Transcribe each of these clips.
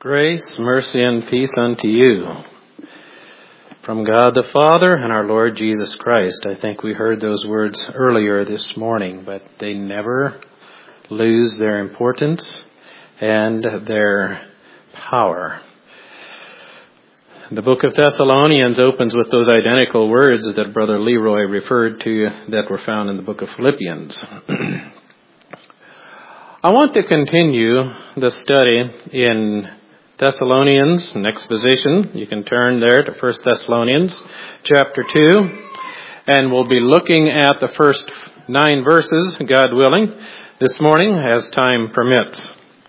Grace, mercy, and peace unto you from God the Father and our Lord Jesus Christ. I think we heard those words earlier this morning, but they never lose their importance and their power. The book of Thessalonians opens with those identical words that Brother Leroy referred to that were found in the book of Philippians. I want to continue the study in Thessalonians, an exposition. You can turn there to 1 Thessalonians chapter 2, and we'll be looking at the first 9 verses, God willing, this morning as time permits.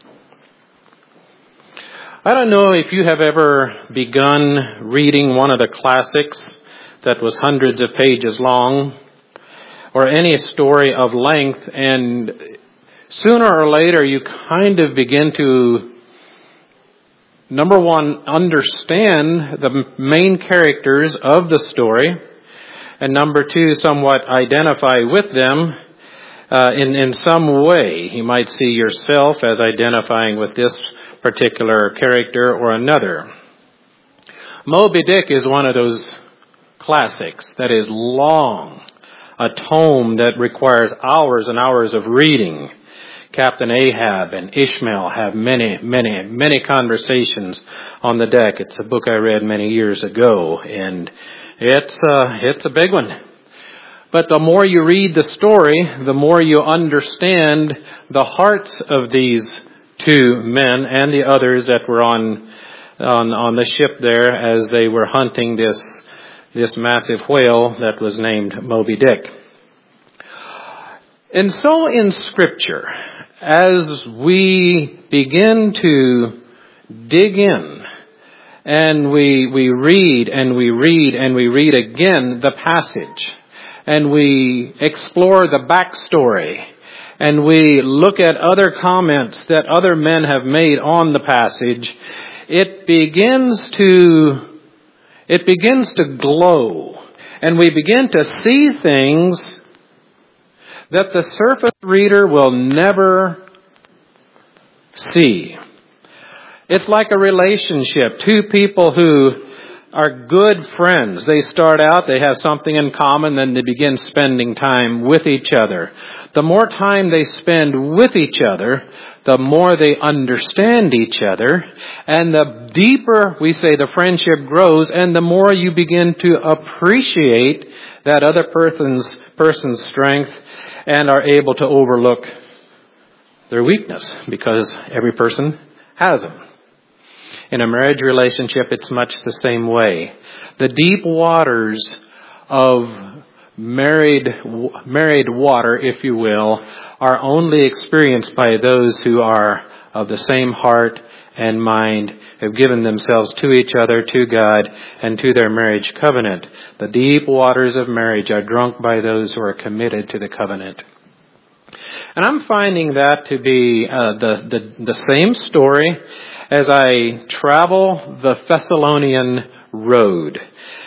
I don't know if you have ever begun reading one of the classics that was hundreds of pages long, or any story of length, and sooner or later you kind of begin to, number one, understand the main characters of the story, and number two, somewhat identify with them in some way. You might see yourself as identifying with this particular character or another. Moby Dick is one of those classics that is long, a tome that requires hours and hours of reading. Captain Ahab and Ishmael have many conversations on the deck. It's a book I read many years ago, and it's a big one. But the more you read the story, the more you understand the hearts of these two men and the others that were on the ship there as they were hunting this massive whale that was named Moby Dick. And so in Scripture, as we begin to dig in and we read and we read and we read again the passage, and we explore the backstory, and we look at other comments that other men have made on the passage, it begins to glow, and we begin to see things that the surface reader will never see. It's like a relationship. Two people who are good friends. They start out, they have something in common, then they begin spending time with each other. The more time they spend with each other, the more they understand each other, and the deeper, we say, the friendship grows, and the more you begin to appreciate that other person's strength and are able to overlook their weakness, because every person has them. In a marriage relationship, it's much the same way. The deep waters of married water, if you will, are only experienced by those who are of the same heart and mind, have given themselves to each other, to God, and to their marriage covenant. The deep waters of marriage are drunk by those who are committed to the covenant. And I'm finding that to be the same story as I travel the Thessalonian road.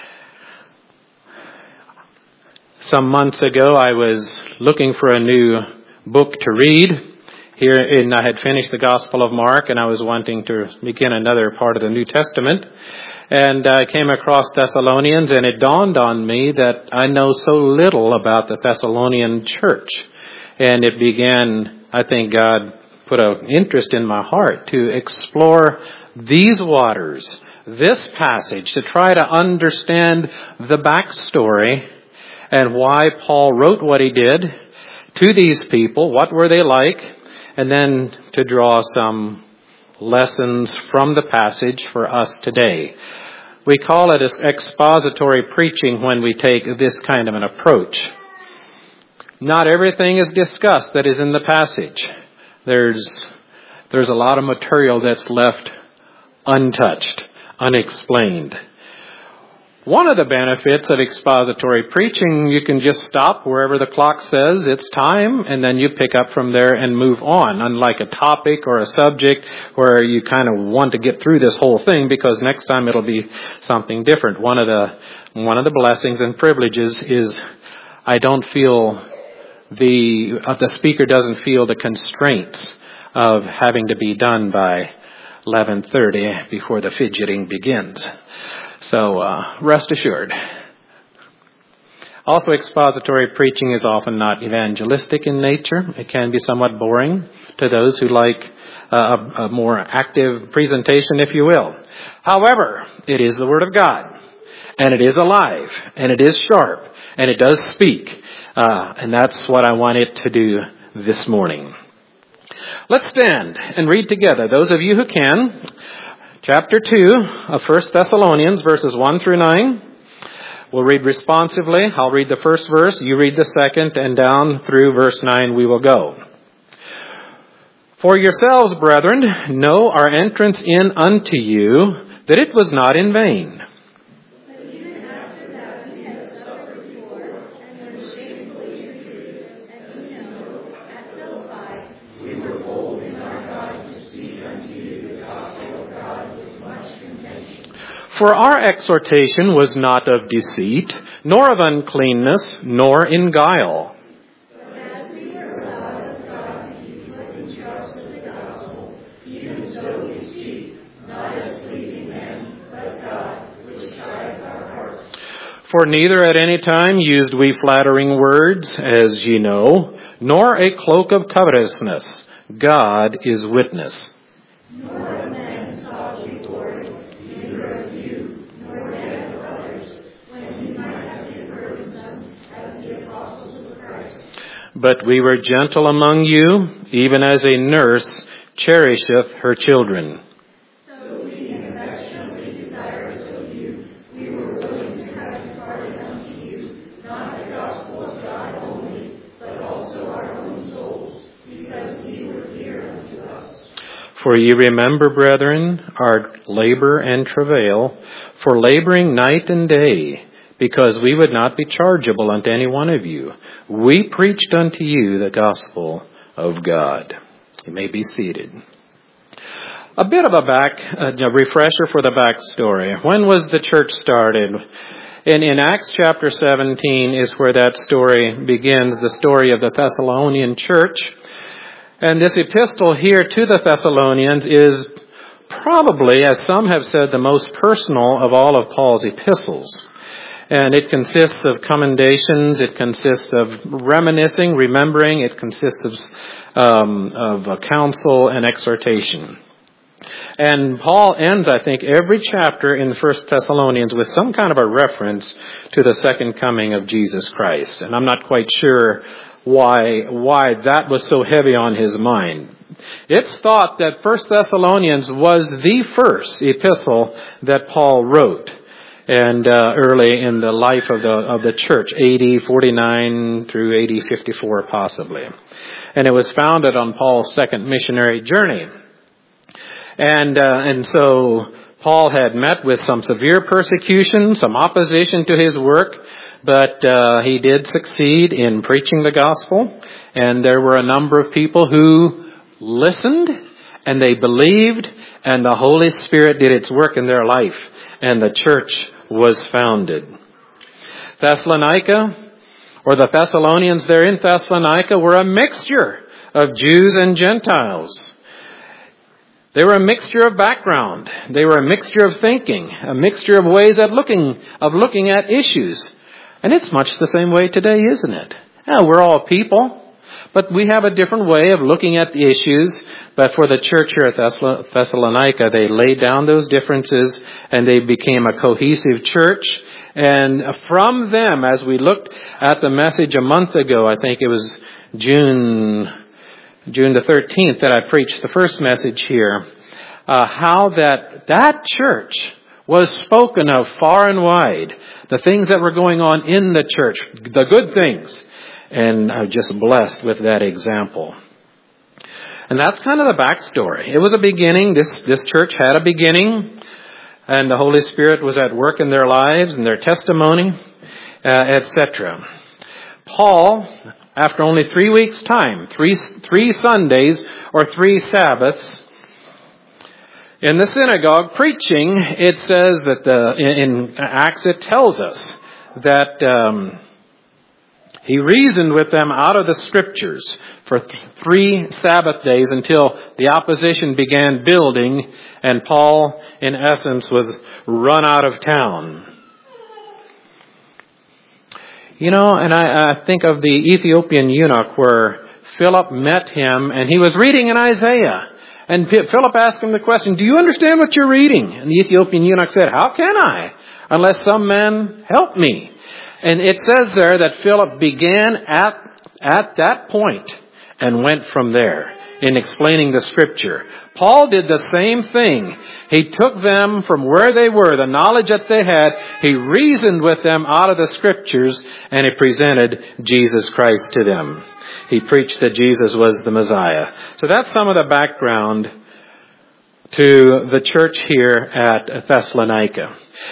Some months ago, I was looking for a new book to read. And I had finished the Gospel of Mark, and I was wanting to begin another part of the New Testament. And I came across Thessalonians, and it dawned on me that I know so little about the Thessalonian church. And it began, I think God put an interest in my heart to explore these waters, this passage, to try to understand the backstory and why Paul wrote what he did to these people. What were they like? And then to draw some lessons from the passage for us today. We call it expository preaching when we take this kind of an approach. Not everything is discussed that is in the passage. There's a lot of material that's left untouched, unexplained. One of the benefits of expository preaching, you can just stop wherever the clock says it's time, and then you pick up from there and move on. Unlike a topic or a subject where you kind of want to get through this whole thing because next time it'll be something different. One of the blessings and privileges is I don't feel the speaker doesn't feel the constraints of having to be done by 11:30 before the fidgeting begins. So rest assured. Also, expository preaching is often not evangelistic in nature. It can be somewhat boring to those who like a more active presentation, if you will. However, it is the Word of God, and it is alive, and it is sharp, and it does speak. And that's what I want it to do this morning. Let's stand and read together, those of you who can, chapter 2 of 1 Thessalonians, verses 1 through 9. We'll read responsively. I'll read the first verse, you read the second, and down through verse 9 we will go. For yourselves, brethren, know our entrance in unto you, that it was not in vain. For our exhortation was not of deceit, nor of uncleanness, nor in guile. But as we were allowed of God to be put in trust with the gospel, even so we speak, not as pleasing men, but God, which trieth our hearts. For neither at any time used we flattering words, as ye know, nor a cloak of covetousness. God is witness. Nor of men sought we glory, neither of you, nor yet of others, when we might have been burdensome as the apostles of Christ. But we were gentle among you, even as a nurse cherisheth her children. So being affectionately desirous of you, we were willing to have imparted unto you, not the gospel of God only, but also our own souls, because ye were dear unto us. For ye remember, brethren, our labor and travail, for laboring night and day, because we would not be chargeable unto any one of you. We preached unto you the gospel of God. You may be seated. A bit of a refresher for the backstory. When was the church started? In Acts chapter 17 is where that story begins, the story of the Thessalonian church. And this epistle here to the Thessalonians is probably, as some have said, the most personal of all of Paul's epistles. And it consists of commendations, it consists of reminiscing, remembering, it consists of counsel and exhortation. And Paul ends, I think, every chapter in 1 Thessalonians with some kind of a reference to the second coming of Jesus Christ. And I'm not quite sure why that was so heavy on his mind. It's thought that 1 Thessalonians was the first epistle that Paul wrote, and early in the life of the church, AD 49 through AD 54 possibly. And it was founded on Paul's second missionary journey. And so Paul had met with some severe persecution, some opposition to his work, but he did succeed in preaching the gospel, and there were a number of people who listened, and they believed, and the Holy Spirit did its work in their life, and the church was founded. Thessalonica, or the Thessalonians there in Thessalonica, were a mixture of Jews and Gentiles. They were a mixture of background. They were a mixture of thinking, a mixture of ways of looking at issues. And it's much the same way today, isn't it? Yeah, we're all people, but we have a different way of looking at the issues. But for the church here at Thessalonica, they laid down those differences and they became a cohesive church. And from them, as we looked at the message a month ago, I think it was June the 13th that I preached the first message here, how that church was spoken of far and wide, the things that were going on in the church, the good things, and I'm just blessed with that example. And that's kind of the backstory. It was a beginning. This church had a beginning, and the Holy Spirit was at work in their lives and their testimony, etc. Paul, after only 3 weeks' time, three Sundays or 3 Sabbaths, in the synagogue preaching, it says that in Acts it tells us that He reasoned with them out of the Scriptures for 3 Sabbath days until the opposition began building and Paul, in essence, was run out of town. You know, and I think of the Ethiopian eunuch where Philip met him and he was reading in Isaiah. And Philip asked him the question, do you understand what you're reading? And the Ethiopian eunuch said, how can I? Unless some man help me. And it says there that Philip began at that point and went from there in explaining the Scripture. Paul did the same thing. He took them from where they were, the knowledge that they had. He reasoned with them out of the Scriptures, and he presented Jesus Christ to them. He preached that Jesus was the Messiah. So that's some of the background to the church here at Thessalonica.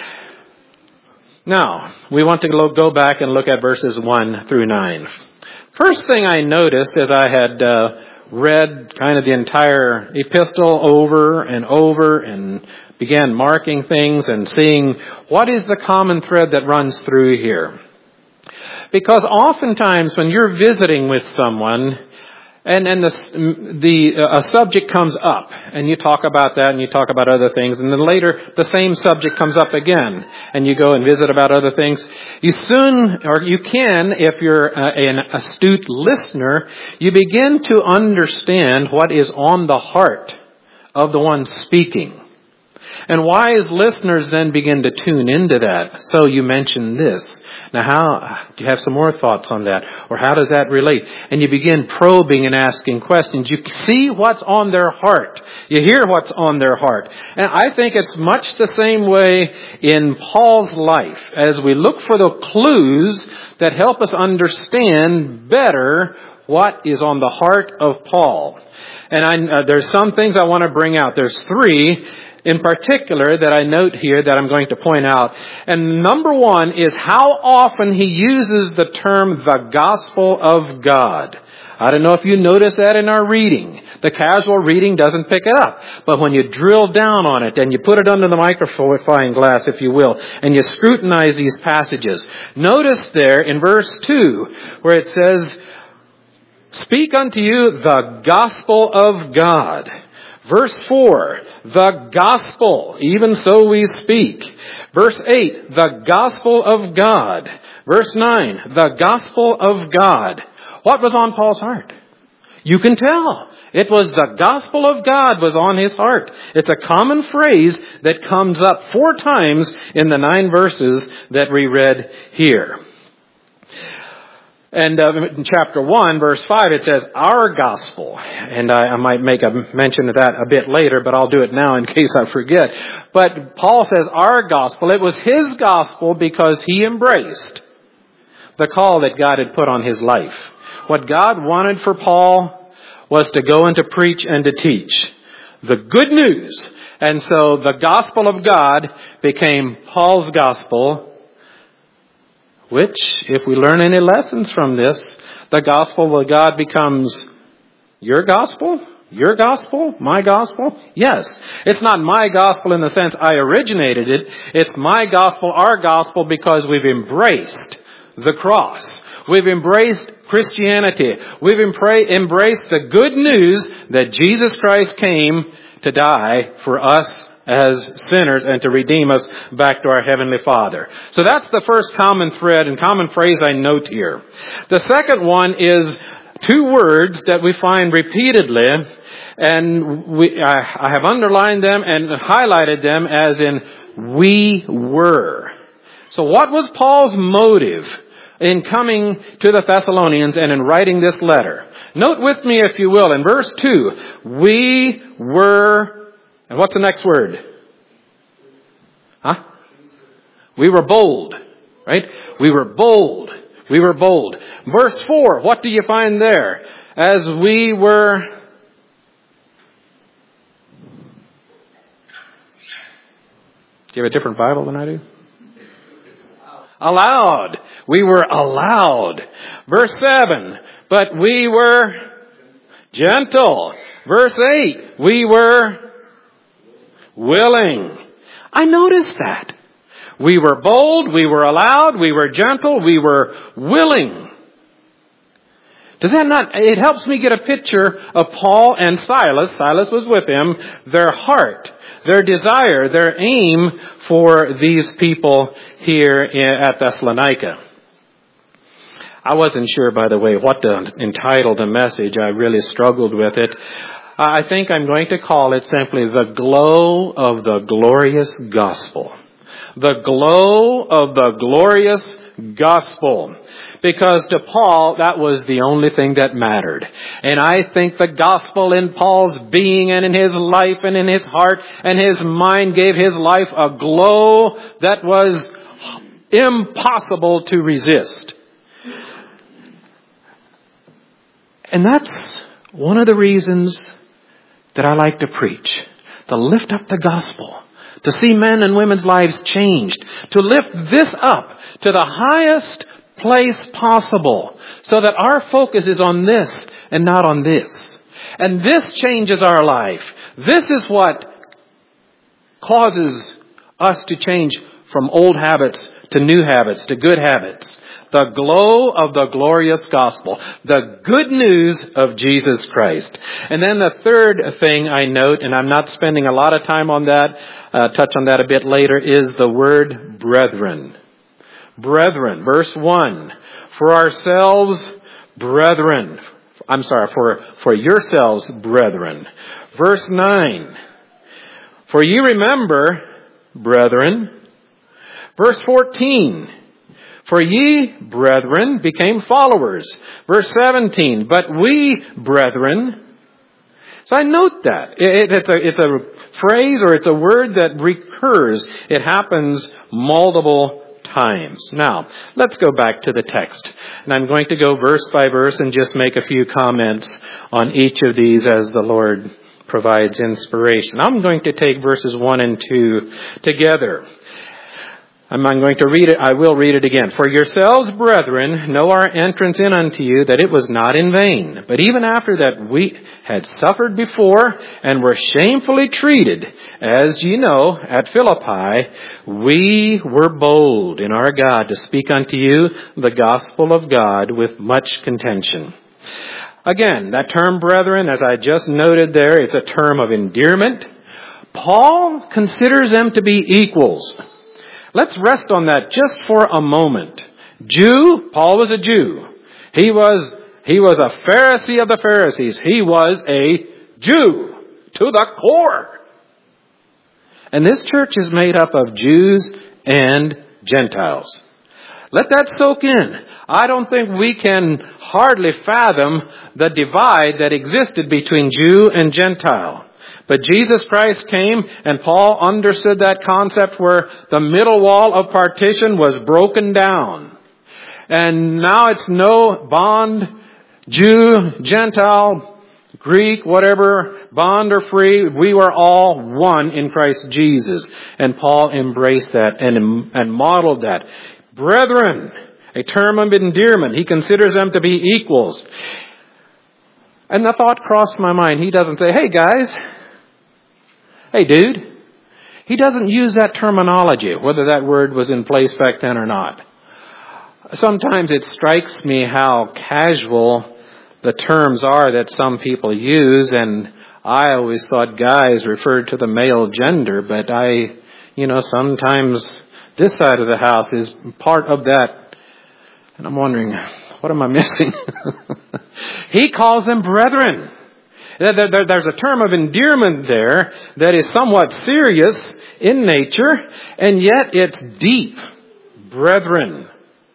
Now, we want to go back and look at verses 1 through 9. First thing I noticed as I had read kind of the entire epistle over and began marking things and seeing what is the common thread that runs through here. Because oftentimes when you're visiting with someone and a subject comes up and you talk about that and you talk about other things, and then later the same subject comes up again and you go and visit about other things, you can, if you're an astute listener, you begin to understand what is on the heart of the one speaking. And wise listeners then begin to tune into that. So you mentioned this. Now, do you have some more thoughts on that? Or how does that relate? And you begin probing and asking questions. You see what's on their heart. You hear what's on their heart. And I think it's much the same way in Paul's life as we look for the clues that help us understand better what is on the heart of Paul. And there's some things I want to bring out. There's 3 in particular that I note here that I'm going to point out. And number 1 is how often he uses the term the gospel of God. I don't know if you notice that in our reading. The casual reading doesn't pick it up. But when you drill down on it and you put it under the magnifying glass, if you will, and you scrutinize these passages, notice there in verse 2 where it says, speak unto you the gospel of God. Verse 4, the gospel, even so we speak. Verse 8, the gospel of God. Verse 9, the gospel of God. What was on Paul's heart? You can tell. It was the gospel of God was on his heart. It's a common phrase that comes up 4 times in the 9 verses that we read here. And in chapter 1, verse 5, it says, our gospel. And I might make a mention of that a bit later, but I'll do it now in case I forget. But Paul says our gospel. It was his gospel because he embraced the call that God had put on his life. What God wanted for Paul was to go and to preach and to teach the good news. And so the gospel of God became Paul's gospel, which, if we learn any lessons from this, the gospel of God becomes your gospel, my gospel. Yes, it's not my gospel in the sense I originated it. It's my gospel, our gospel, because we've embraced the cross. We've embraced Christianity. We've embraced the good news that Jesus Christ came to die for us as sinners and to redeem us back to our Heavenly Father. So that's the first common thread and common phrase I note here. The second one is 2 words that we find repeatedly, and I have underlined them and highlighted them as in we were. So what was Paul's motive in coming to the Thessalonians and in writing this letter? Note with me, if you will, in verse 2, we were. And what's the next word? We were bold, right? We were bold. We were bold. Verse 4, what do you find there? As we were... Do you have a different Bible than I do? Allowed. We were allowed. Verse 7, but we were gentle. Verse 8, we were willing. I noticed that. We were bold, we were allowed, we were gentle, we were willing. Does that not, it helps me get a picture of Paul and Silas. Silas was with him, their heart, their desire, their aim for these people here at Thessalonica. I wasn't sure, by the way, what to entitle the message. I really struggled with it. I think I'm going to call it simply The Glow of the Glorious Gospel. The glow of the glorious gospel. Because to Paul, that was the only thing that mattered. And I think the gospel in Paul's being and in his life and in his heart and his mind gave his life a glow that was impossible to resist. And that's one of the reasons that I like to preach. To lift up the gospel. To see men and women's lives changed. To lift this up to the highest place possible. So that our focus is on this and not on this. And this changes our life. This is what causes us to change from old habits to new habits, to good habits. The glow of the glorious gospel. The good news of Jesus Christ. And then the third thing I note, and I'm not spending a lot of time on that, touch on that a bit later, is the word brethren. Brethren. Verse 1. For ourselves, brethren. I'm sorry, for yourselves, brethren. Verse 9. For ye remember, brethren. Verse 14. For ye, brethren, became followers. Verse 17. But we, brethren. So I note that. It's a phrase or it's a word that recurs. It happens multiple times. Now, let's go back to the text. And I'm going to go verse by verse and just make a few comments on each of these as the Lord provides inspiration. I'm going to take verses 1 and 2 together. I'm going to read it. I will read it again. For yourselves, brethren, know our entrance in unto you, that it was not in vain. But even after that we had suffered before and were shamefully treated, as ye know, at Philippi, we were bold in our God to speak unto you the gospel of God with much contention. Again, that term brethren, as I just noted there, it's a term of endearment. Paul considers them to be equals. Let's rest on that just for a moment. Jew, Paul was a Jew. He was a Pharisee of the Pharisees. He was a Jew to the core. And this church is made up of Jews and Gentiles. Let that soak in. I don't think we can hardly fathom the divide that existed between Jew and Gentile. But Jesus Christ came and Paul understood that concept where the middle wall of partition was broken down. And now it's no bond, Jew, Gentile, Greek, whatever, bond or free. We were all one in Christ Jesus. And Paul embraced that and modeled that. Brethren, a term of endearment. He considers them to be equals. And the thought crossed my mind. He doesn't say, hey guys, hey dude. He doesn't use that terminology, whether that word was in place back then or not. Sometimes it strikes me how casual the terms are that some people use, and I always thought guys referred to the male gender, but sometimes this side of the house is part of that. And I'm wondering, what am I missing? He calls them brethren. There's a term of endearment there that is somewhat serious in nature, and yet it's deep. Brethren.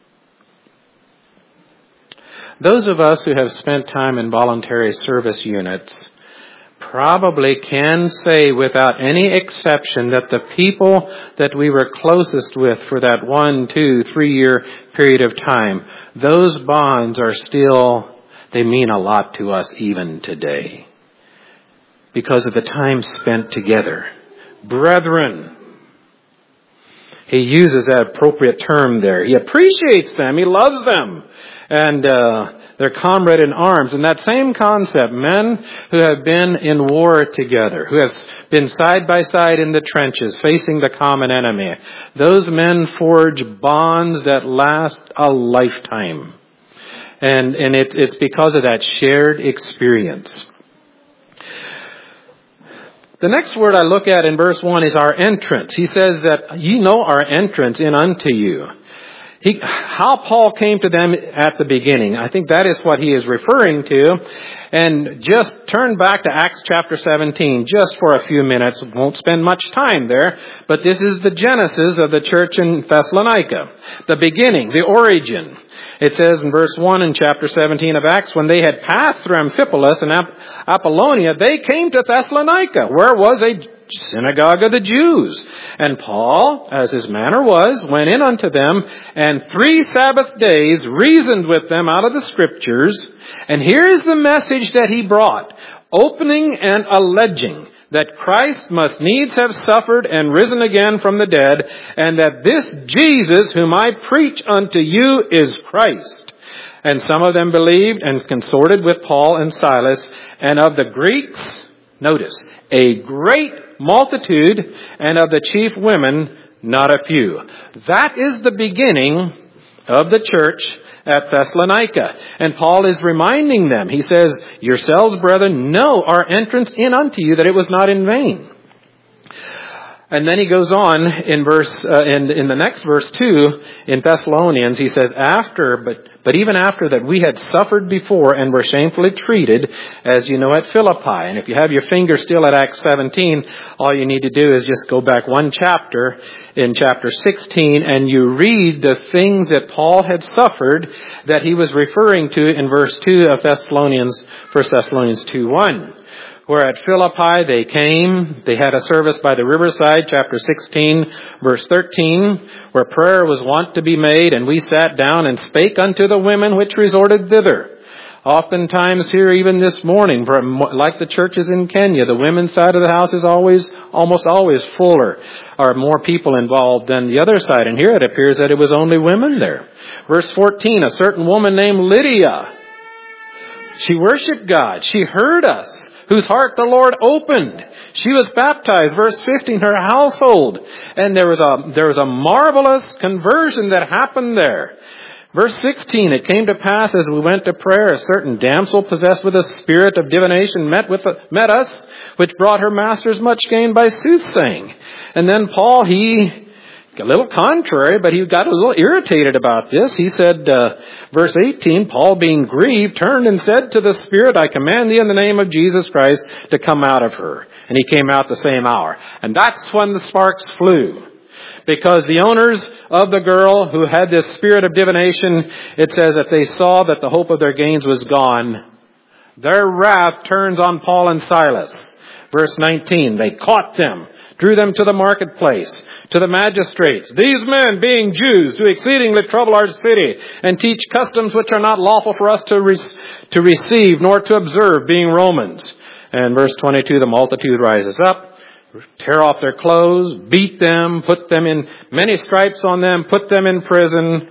Those of us who have spent time in voluntary service units probably can say without any exception that the people that we were closest with for that 1, 2, 3 year period of time, those bonds are still, they mean a lot to us even today because of the time spent together. Brethren. He uses that appropriate term there. He appreciates them. He loves them. And their comrade in arms. And that same concept, men who have been in war together, who have been side by side in the trenches, facing the common enemy. Those men forge bonds that last a lifetime. And it's because of that shared experience. The next word I look at in verse 1 is our entrance. He says that you know our entrance in unto you. How Paul came to them at the beginning. I think that is what he is referring to. And just turn back to Acts chapter 17 just for a few minutes. Won't spend much time there. But this is the genesis of the church in Thessalonica. The beginning, the origin. It says in verse 1 in chapter 17 of Acts, when they had passed through Amphipolis and Apollonia, they came to Thessalonica, where was a synagogue of the Jews. And Paul, as his manner was, went in unto them, and 3 Sabbath days reasoned with them out of the Scriptures. And here is the message that he brought, opening and alleging that Christ must needs have suffered and risen again from the dead, and that this Jesus whom I preach unto you is Christ. And some of them believed and consorted with Paul and Silas, and of the Greeks, notice, a great multitude, and of the chief women, not a few. That is the beginning of the church at Thessalonica. And Paul is reminding them. He says, yourselves, brethren, know our entrance in unto you, that it was not in vain. And then he goes on in in the next verse 2 in Thessalonians, he says, but even after that we had suffered before and were shamefully treated, as you know, at Philippi. And if you have your finger still at Acts 17, all you need to do is just go back one chapter in chapter 16, and you read the things that Paul had suffered that he was referring to in verse 2 of 1 Thessalonians 2:1. Where at Philippi they came, they had a service by the riverside, chapter 16, verse 13, where prayer was wont to be made, and we sat down and spake unto the women which resorted thither. Oftentimes here, even this morning, like the churches in Kenya, the women's side of the house is almost always fuller, or more people involved than the other side. And here it appears that it was only women there. Verse 14, a certain woman named Lydia, she worshiped God, she heard us, whose heart the Lord opened. She was baptized. Verse 15, her household. And there was a marvelous conversion that happened there. Verse 16, it came to pass as we went to prayer, a certain damsel possessed with a spirit of divination met us, which brought her masters much gain by soothsaying. And then Paul, a little contrary, but he got a little irritated about this. He said, verse 18, Paul being grieved, turned and said to the Spirit, I command thee in the name of Jesus Christ to come out of her. And he came out the same hour. And that's when the sparks flew. Because the owners of the girl who had this spirit of divination, it says that they saw that the hope of their gains was gone. Their wrath turns on Paul and Silas. Verse 19, they caught them, drew them to the marketplace, to the magistrates. These men, being Jews, do exceedingly trouble our city, and teach customs which are not lawful for us to receive, nor to observe, being Romans. And verse 22, the multitude rises up, tear off their clothes, beat them, put them in many stripes on them, put them in prison.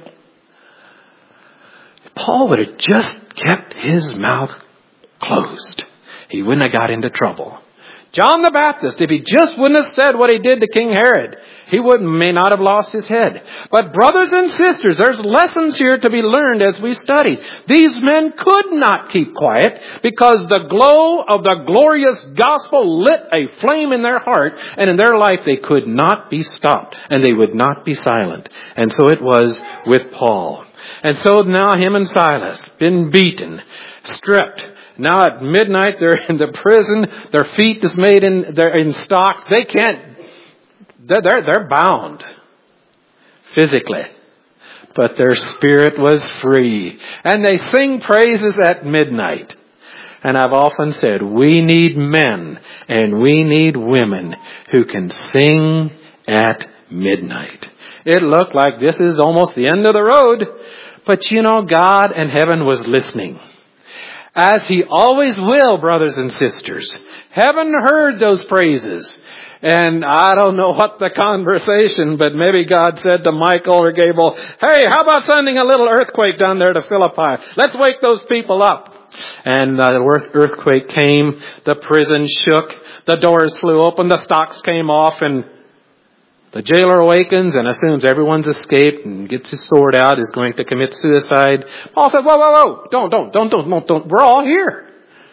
Paul would have just kept his mouth closed. He wouldn't have got into trouble. John the Baptist, if he just wouldn't have said what he did to King Herod, he may not have lost his head. But brothers and sisters, there's lessons here to be learned as we study. These men could not keep quiet because the glow of the glorious gospel lit a flame in their heart, and in their life they could not be stopped, and they would not be silent. And so it was with Paul. And so now him and Silas, been beaten, stripped. Now at midnight they're in the prison. Their feet is made they're in stocks. They can't. They're bound physically, but their spirit was free, and they sing praises at midnight. And I've often said we need men and we need women who can sing at midnight. It looked like this is almost the end of the road, but you know, God and heaven was listening. As He always will, brothers and sisters. Heaven heard those praises. And I don't know what the conversation, but maybe God said to Michael or Gabriel, hey, how about sending a little earthquake down there to Philippi? Let's wake those people up. And the earthquake came, the prison shook, the doors flew open, the stocks came off, and The jailer awakens and assumes everyone's escaped and gets his sword out, is going to commit suicide. Paul said, whoa, don't, we're all here.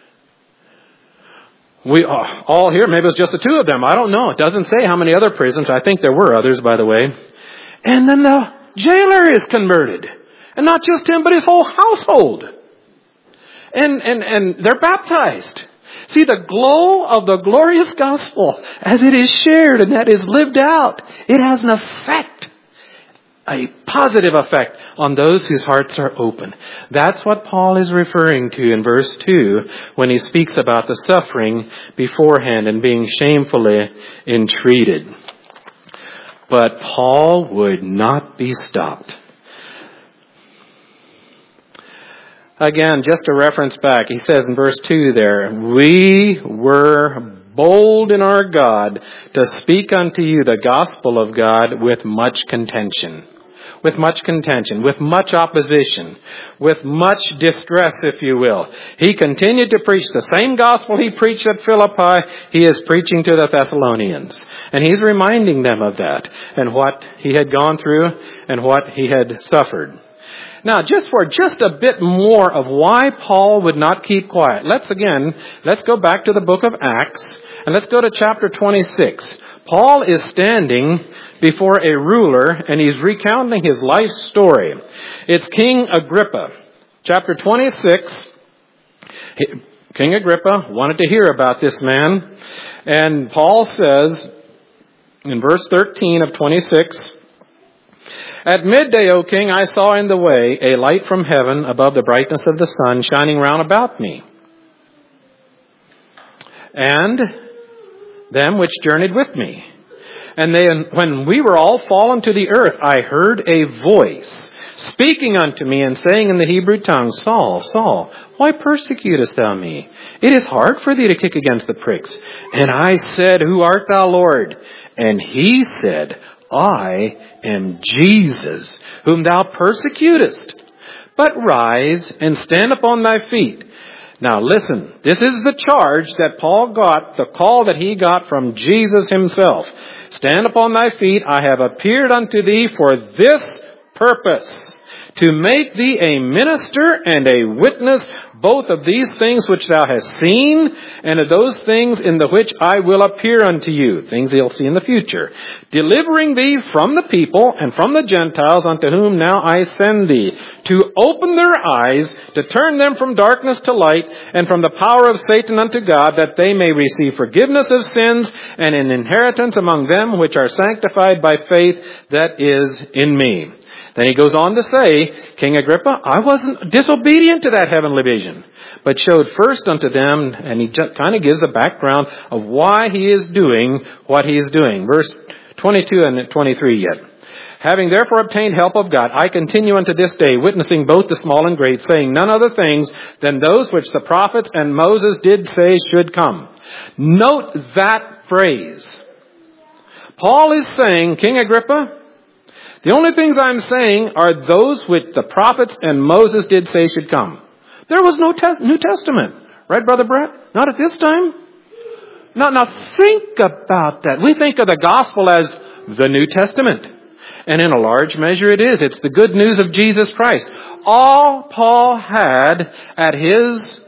We are all here. Maybe it was just the two of them. I don't know. It doesn't say how many other prisoners. I think there were others, by the way. And then the jailer is converted. And not just him, but his whole household. And they're baptized. See, the glow of the glorious gospel, as it is shared and that is lived out, it has an effect, a positive effect on those whose hearts are open. That's what Paul is referring to in verse 2 when he speaks about the suffering beforehand and being shamefully entreated. But Paul would not be stopped. Again, just a reference back, he says in verse 2 there, we were bold in our God to speak unto you the gospel of God with much contention. With much contention, with much opposition, with much distress, if you will. He continued to preach the same gospel he preached at Philippi, he is preaching to the Thessalonians. And he's reminding them of that and what he had gone through and what he had suffered. Now, just a bit more of why Paul would not keep quiet. Let's go back to the book of Acts, and let's go to chapter 26. Paul is standing before a ruler, and he's recounting his life story. It's King Agrippa. Chapter 26, King Agrippa wanted to hear about this man, and Paul says in verse 13 of 26, at midday, O king, I saw in the way a light from heaven above the brightness of the sun shining round about me. And them which journeyed with me. And when we were all fallen to the earth, I heard a voice speaking unto me and saying in the Hebrew tongue, Saul, Saul, why persecutest thou me? It is hard for thee to kick against the pricks. And I said, Who art thou, Lord? And he said, I am Jesus, whom thou persecutest. But rise and stand upon thy feet. Now listen, this is the charge that Paul got, the call that he got from Jesus himself. Stand upon thy feet, I have appeared unto thee for this purpose, to make thee a minister and a witness both of these things which thou hast seen, and of those things in the which I will appear unto you, things you'll see in the future, delivering thee from the people and from the Gentiles unto whom now I send thee, to open their eyes, to turn them from darkness to light, and from the power of Satan unto God, that they may receive forgiveness of sins and an inheritance among them which are sanctified by faith that is in me. Then he goes on to say, King Agrippa, I wasn't disobedient to that heavenly vision, but showed first unto them, and he just kind of gives a background of why he is doing what he is doing. Verse 22 and 23 yet. Having therefore obtained help of God, I continue unto this day, witnessing both the small and great, saying none other things than those which the prophets and Moses did say should come. Note that phrase. Paul is saying, King Agrippa, the only things I'm saying are those which the prophets and Moses did say should come. There was no New Testament. Right, Brother Brett? Not at this time. Now think about that. We think of the gospel as the New Testament. And in a large measure it is. It's the good news of Jesus Christ. All Paul had at his,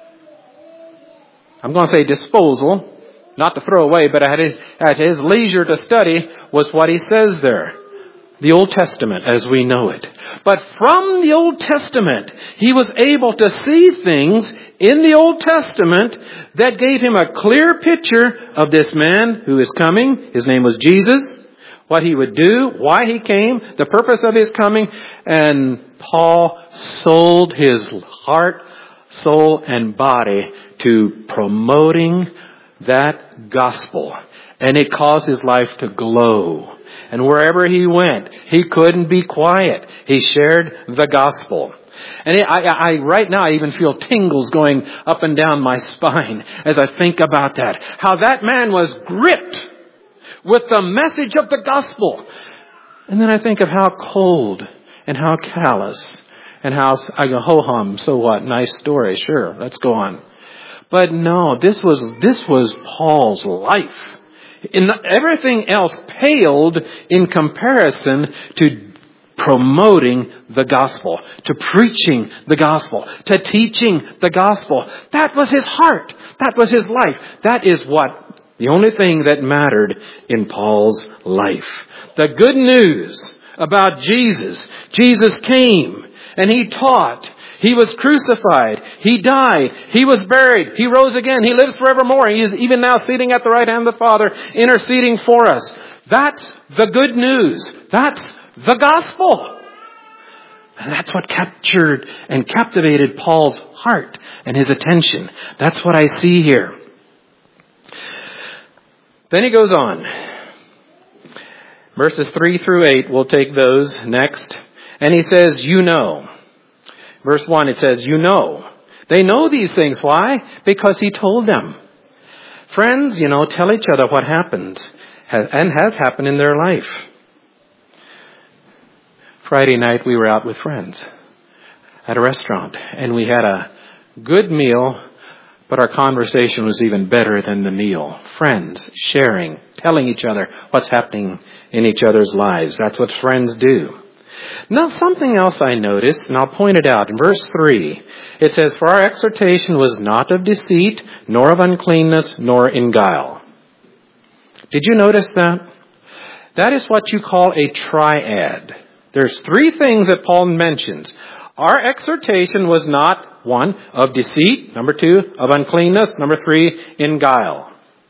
I'm going to say disposal, not to throw away, but at his leisure to study was what he says there. The Old Testament as we know it. But from the Old Testament, he was able to see things in the Old Testament that gave him a clear picture of this man who is coming. His name was Jesus. What he would do, why he came, the purpose of his coming. And Paul sold his heart, soul, and body to promoting that gospel. And it caused his life to glow. And wherever he went, he couldn't be quiet. He shared the gospel. And I right now I even feel tingles going up and down my spine as I think about that. How that man was gripped with the message of the gospel. And then I think of how cold and how callous and how, I go, ho-hum, so what? Nice story. Sure, let's go on. But no, this was Paul's life. Everything else paled in comparison to promoting the gospel, to preaching the gospel, to teaching the gospel. That was his heart. That was his life. That is the only thing that mattered in Paul's life. The good news about Jesus. Jesus came and he taught. He was crucified. He died. He was buried. He rose again. He lives forevermore. He is even now sitting at the right hand of the Father, interceding for us. That's the good news. That's the gospel. And that's what captured and captivated Paul's heart and his attention. That's what I see here. Then he goes on. Verses 3 through 8, we'll take those next. And he says, you know. Verse 1, it says, you know. They know these things. Why? Because he told them. Friends, tell each other what happens and has happened in their life. Friday night, we were out with friends at a restaurant, and we had a good meal, but our conversation was even better than the meal. Friends, sharing, telling each other what's happening in each other's lives. That's what friends do. Now, something else I noticed, and I'll point it out. In verse 3, it says, for our exhortation was not of deceit, nor of uncleanness, nor in guile. Did you notice that? That is what you call a triad. There's 3 things that Paul mentions. Our exhortation was not, 1, of deceit, number 2, of uncleanness, number 3, in guile.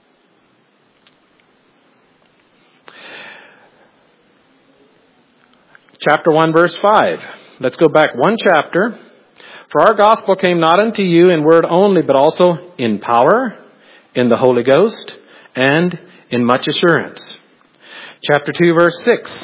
Chapter 1, verse 5. Let's go back 1 chapter. For our gospel came not unto you in word only, but also in power, in the Holy Ghost, and in much assurance. Chapter 2, verse 6.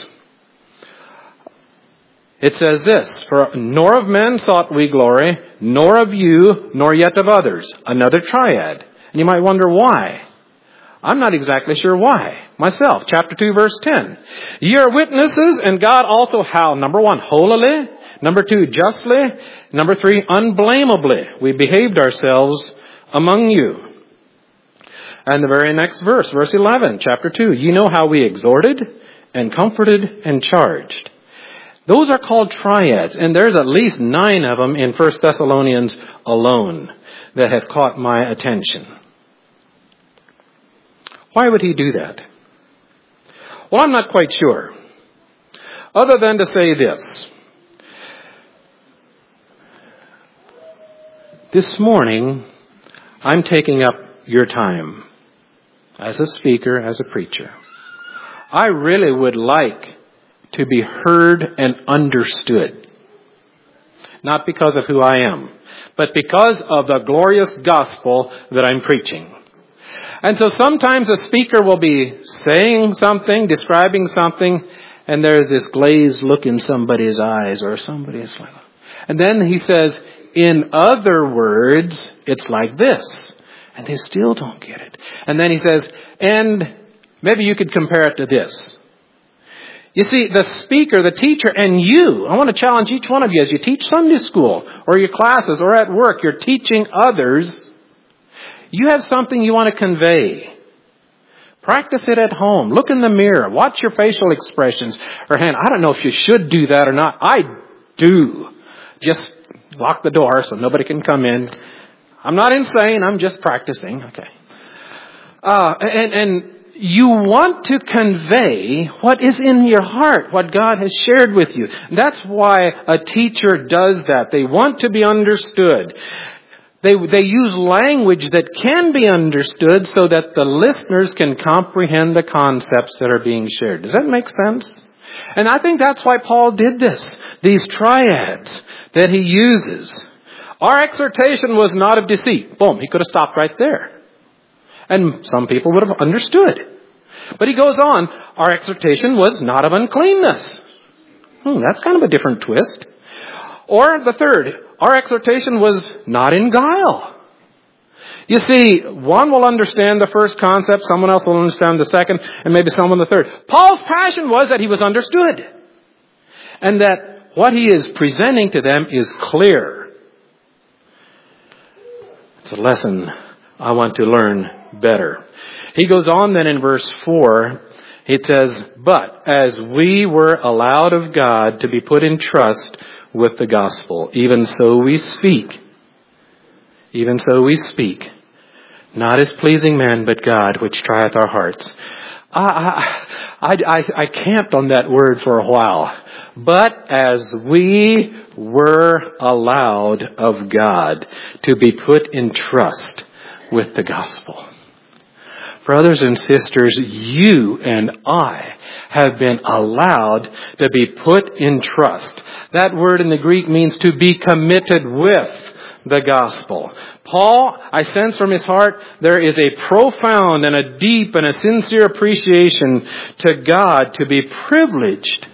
It says this, for nor of men sought we glory, nor of you, nor yet of others. Another triad. And you might wonder why. I'm not exactly sure why. Myself, chapter 2, verse 10. Ye are witnesses, and God also how? Number 1, holily. Number 2, justly. Number 3, unblameably. We behaved ourselves among you. And the very next verse, verse 11, chapter 2. Ye know how we exhorted, and comforted, and charged. Those are called triads, and there's at least 9 of them in 1 Thessalonians alone that have caught my attention. Why would he do that? Well, I'm not quite sure. Other than to say this. This morning, I'm taking up your time as a speaker, as a preacher. I really would like to be heard and understood. Not because of who I am, but because of the glorious gospel that I'm preaching. And so sometimes a speaker will be saying something, describing something, and there's this glazed look in somebody's eyes, or somebody's like, and then he says, in other words, it's like this. And they still don't get it. And then he says, and maybe you could compare it to this. You see, the speaker, the teacher, and you, I want to challenge each one of you as you teach Sunday school, or your classes, or at work, you're teaching others. You have something you want to convey. Practice it at home. Look in the mirror. Watch your facial expressions. Or hand. I don't know if you should do that or not. I do. Just lock the door so nobody can come in. I'm not insane. I'm just practicing. Okay. And you want to convey what is in your heart, what God has shared with you. That's why a teacher does that. They want to be understood. They use language that can be understood so that the listeners can comprehend the concepts that are being shared. Does that make sense? And I think that's why Paul did this. These triads that he uses. Our exhortation was not of deceit. Boom, he could have stopped right there. And some people would have understood. But he goes on, our exhortation was not of uncleanness. That's kind of a different twist. Or the third, our exhortation was not in guile. You see, one will understand the first concept, someone else will understand the second, and maybe someone the third. Paul's passion was that he was understood. And that what he is presenting to them is clear. It's a lesson I want to learn better. He goes on then in verse 4, it says, "But as we were allowed of God to be put in trust with the gospel, even so we speak. Even so we speak, not as pleasing men, but God, which trieth our hearts." I camped on that word for a while. But as we were allowed of God to be put in trust with the gospel. Brothers and sisters, you and I have been allowed to be put in trust. That word in the Greek means to be committed with the gospel. Paul, I sense from his heart, there is a profound and a deep and a sincere appreciation to God to be privileged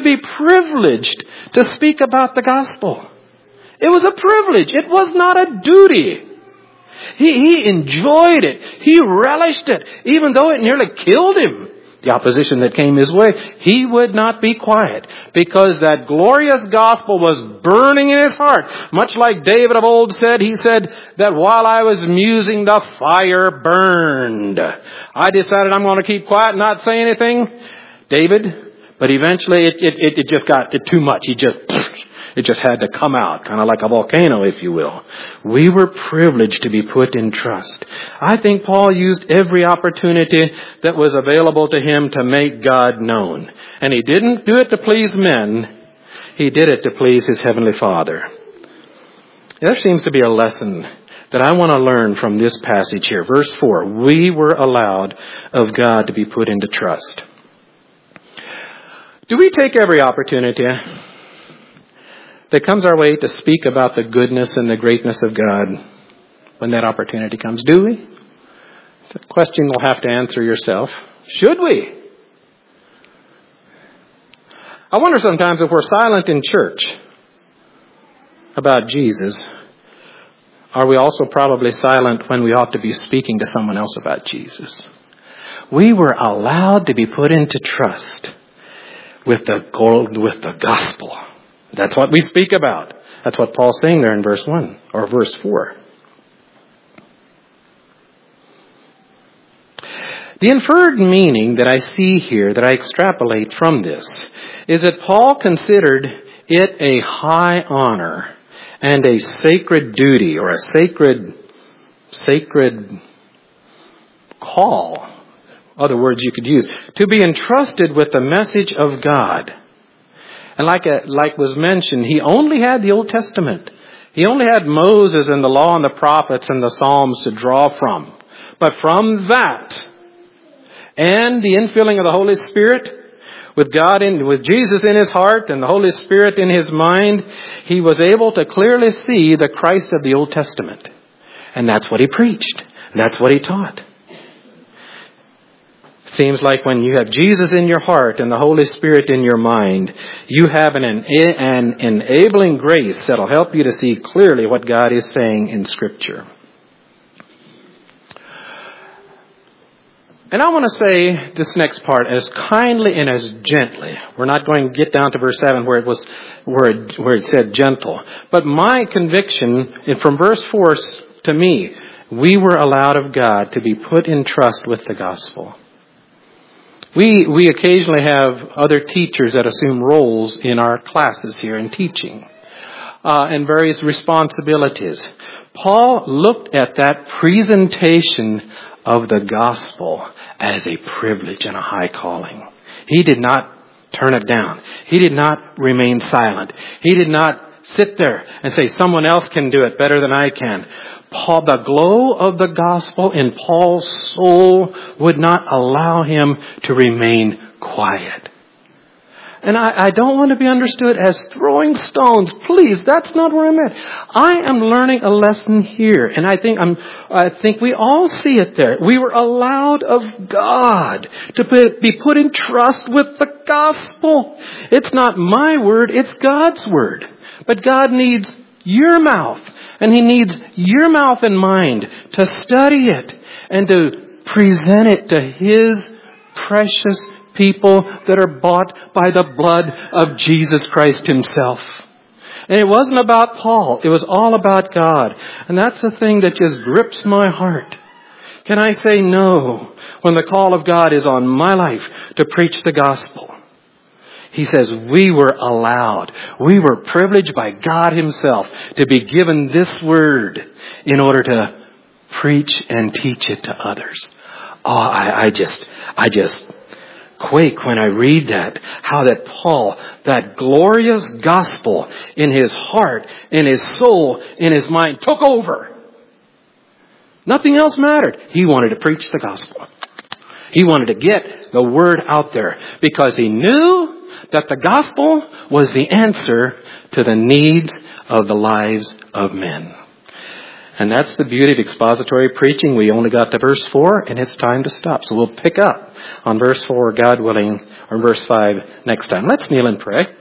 to speak about the gospel. It was a privilege. It was not a duty. He enjoyed it. He relished it, even though it nearly killed him. The opposition that came his way, he would not be quiet because that glorious gospel was burning in his heart. Much like David of old said, he said that while I was musing, the fire burned. I decided I'm going to keep quiet and not say anything, David, but eventually it just got too much. It just had to come out, kind of like a volcano, if you will. We were privileged to be put in trust. I think Paul used every opportunity that was available to him to make God known. And he didn't do it to please men. He did it to please his Heavenly Father. There seems to be a lesson that I want to learn from this passage here. Verse 4, we were allowed of God to be put into trust. Do we take every opportunity that comes our way to speak about the goodness and the greatness of God when that opportunity comes? Do we? It's a question you'll have to answer yourself. Should we? I wonder sometimes if we're silent in church about Jesus, are we also probably silent when we ought to be speaking to someone else about Jesus? We were allowed to be put into trust with the gospel. That's what we speak about. That's what Paul's saying there in verse 1 or verse 4. The inferred meaning that I see here, that I extrapolate from this, is that Paul considered it a high honor and a sacred duty or a sacred call, other words you could use, to be entrusted with the message of God. And like was mentioned, he only had the Old Testament. He only had Moses and the law and the prophets and the Psalms to draw from. But from that and the infilling of the Holy Spirit, with Jesus in his heart and the Holy Spirit in his mind, he was able to clearly see the Christ of the Old Testament. And that's what he preached. That's what he taught. Seems like when you have Jesus in your heart and the Holy Spirit in your mind, you have an enabling grace that will help you to see clearly what God is saying in Scripture. And I want to say this next part as kindly and as gently. We're not going to get down to verse 7 where it said gentle. But my conviction from verse 4 to me, we were allowed of God to be put in trust with the gospel. We occasionally have other teachers that assume roles in our classes here in teaching and various responsibilities. Paul looked at that presentation of the gospel as a privilege and a high calling. He did not turn it down. He did not remain silent. He did not sit there and say, someone else can do it better than I can. The glow of the gospel in Paul's soul would not allow him to remain quiet. And I don't want to be understood as throwing stones. Please, that's not where I'm at. I am learning a lesson here, and I think we all see it there. We were allowed of God to be put in trust with the gospel. It's not my word, it's God's word. But God needs your mouth, and He needs your mouth and mind to study it and to present it to His precious people that are bought by the blood of Jesus Christ Himself. And it wasn't about Paul. It was all about God. And that's the thing that just grips my heart. Can I say no when the call of God is on my life to preach the gospel? He says we were allowed, we were privileged by God Himself to be given this word in order to preach and teach it to others. Oh, I just quake when I read that. How that Paul, that glorious gospel in his heart, in his soul, in his mind, took over. Nothing else mattered. He wanted to preach the gospel. He wanted to get the word out there because he knew that the gospel was the answer to the needs of the lives of men. And that's the beauty of expository preaching. We only got to verse 4 and it's time to stop. So we'll pick up on verse 4, God willing, or verse 5 next time. Let's kneel and pray.